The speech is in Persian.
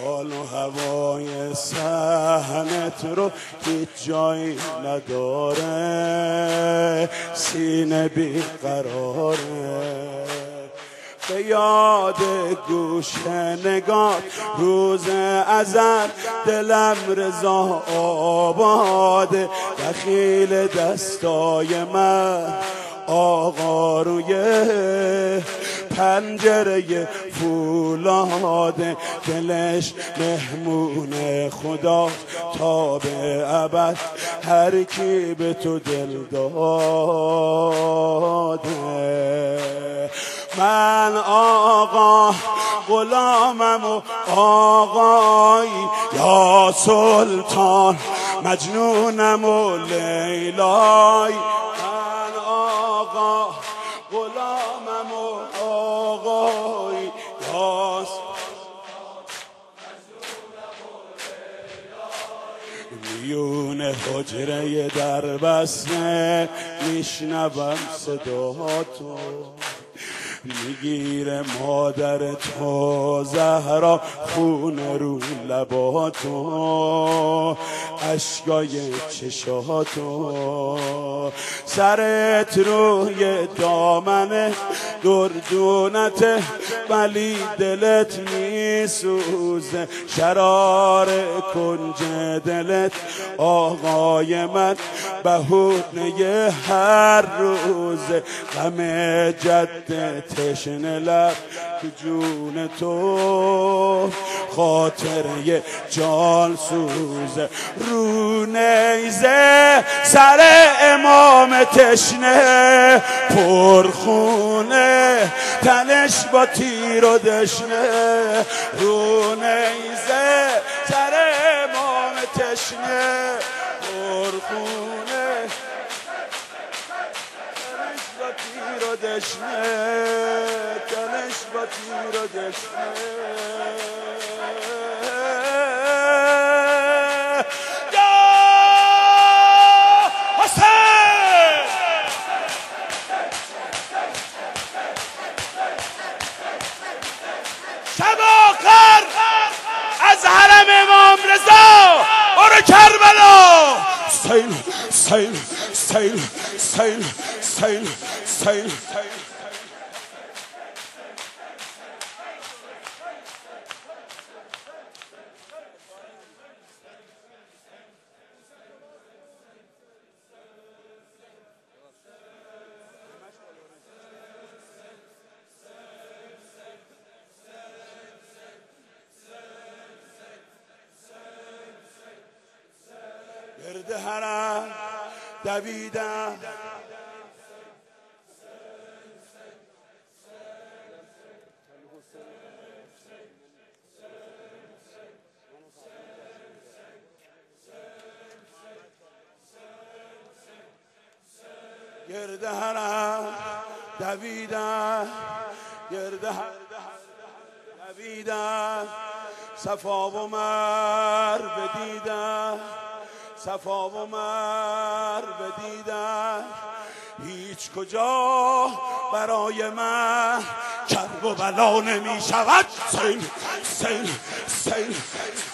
حال و هوای صحنت رو هیچ جایی نداره، سینه بیقراره. به یاد گوشه نگاه روز ازل دلم رضا آباده، دخیل دستای من آقا روی پنجره فولاده، دلش مهمون خدا تا به ابد، هر کی به تو دل داده. من آقا غلامم و آقایی، یا سلطان مجنونم و لیلایی. من آقا غلامم و آقایی، یا میون حجره در بسته میشنوم صداتو، میگیره مادر تو زهرا خون رو لباتو، اشکای چشاتو، سرت روی دامنه دردونته ولی دلت میسوزه، شرار کنج دلت آقای من بهونه هر روز، غم جد تشنه لب تو جون تو، خاطره جان سوزه رو نیزه سر امام تشنه، پرخونه تنش با تیر و دشنه، رو نیزه سر امام تشنه، پرخونه تنش با تیر و دشنه، تنش با تیر و دشنه. شب آخر از حرم امام رضا برو کربلا، سیل سیل سیل سیل سیل سیل. گرد حرم دویدم، گرد حرم دویدم، گرد حرم دویدم، صفا و مروه دیدم، صفا و مروه دیدم، هیچ کجا برای من کرب و بلا نمی شود. سیل سیل سیل